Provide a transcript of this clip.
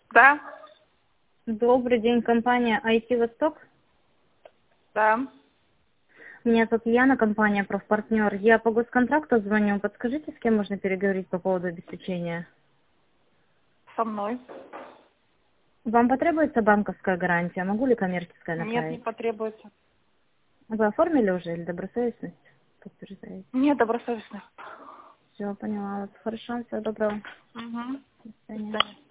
Да, Добрый день, компания IT Восток. да. Меня зовут Яна, компания Профпартнер. Я по госконтракту звоню. Подскажите, с кем можно переговорить по поводу обеспечения? Со мной. Вам потребуется банковская гарантия? Могу ли коммерческая Нет, не направить? потребуется. Вы оформили уже или добросовестность? Подтверждаете? Нет, добросовестно. Все, поняла вас. Хорошо, всего доброго. Угу. До До свидания. свидания.